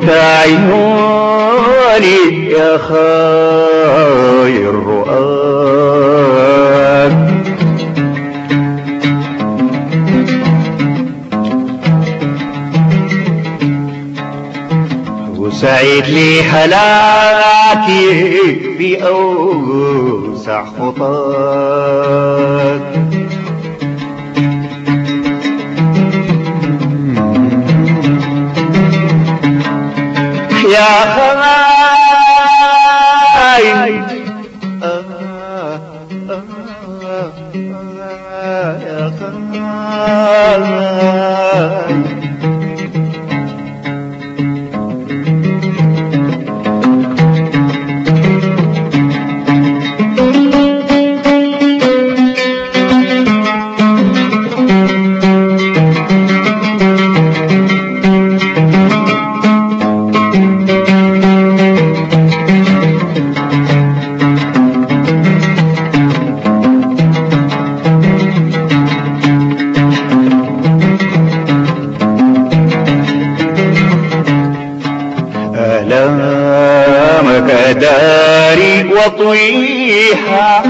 وانت عيوني يا خير رؤاك وسعيد لي هلاكي في أوسع خطاك يا خاين يا خاين آلامك داري وطيحة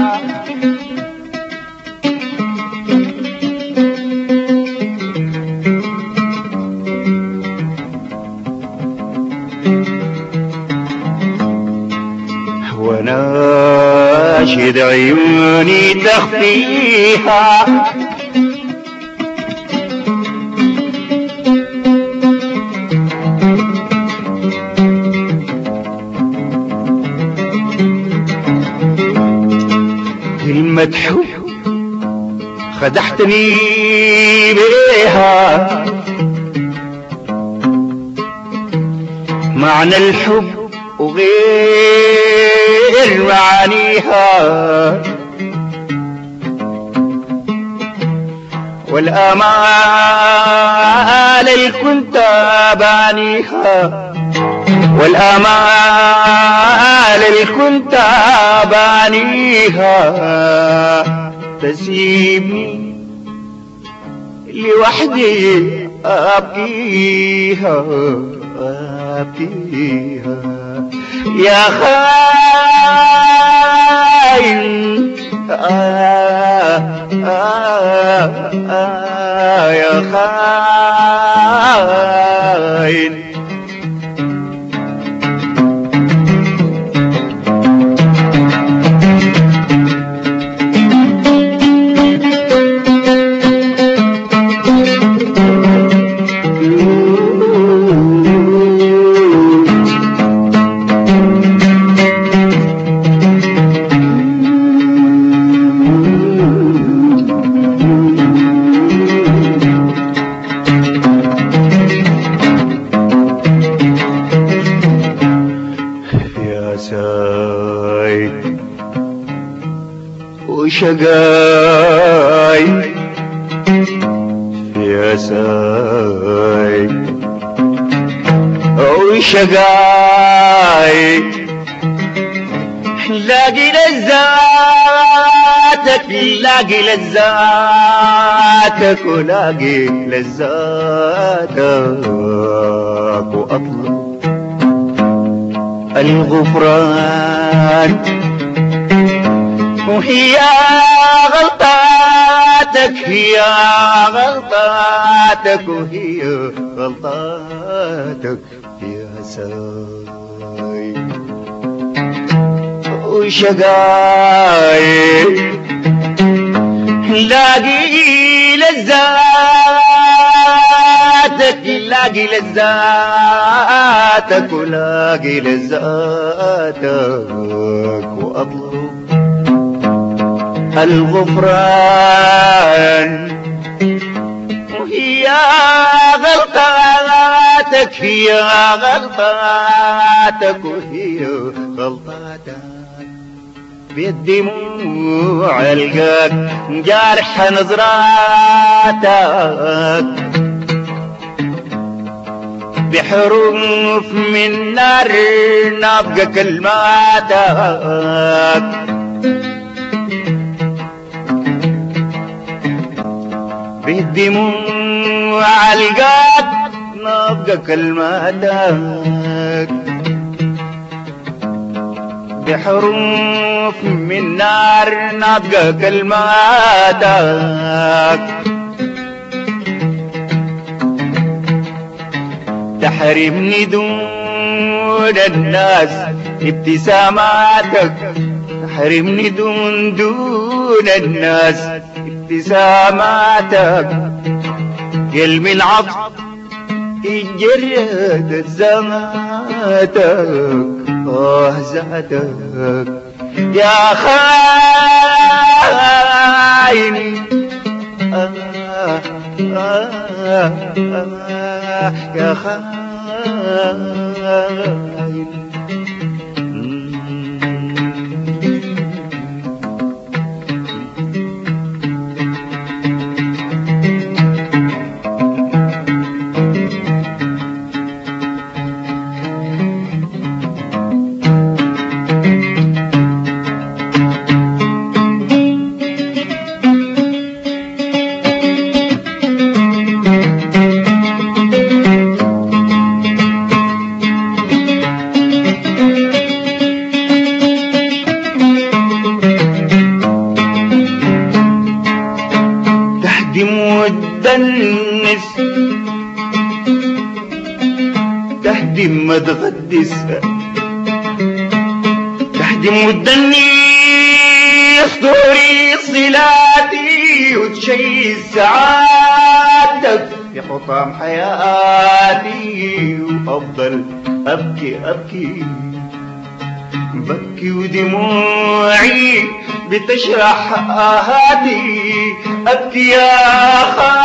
وناشد عيوني تخفيها كلمة حب خدعتني بيها معنى الحب وغير معانيها والآمال اللي كنت بانيها والآمال اللي كنت بانيها تسيبني لوحدي أبكيها أبكيها يا خاين يا خاين سايد وشقاي يا سايد وشقاي لاقي لذاتك لاقي لذاتك ولاقي لذاتك وأطلب الغفران وهي غلطاتك هي غلطاتك وهي غلطاتك يا ساي وشقاي لاقي لذاتك لاقي لذاتك ولاقي لذاتك وأطلب الغفران وهي غلطاتك هي غلطاتك وهي غلطاتك بالدموع القاك جارح نظراتك بحروف من نار نابقى كلماتك بالدموع القاك نابقى كلماتك بحروف من نار نطق كلماتك تحرمني دون الناس ابتساماتك تحرمني دون الناس ابتساماتك قلبي العطف جرد زماتك زادك يا خاين يا خاين وتدنس تهدم ما تغدس تهدم وتدنس دوري صلاتي وتشيل سعادتك في حطام حياتي وأفضل أبكي أبكي بكي ودموعي بتشرح آهاتي أبكي يا خالي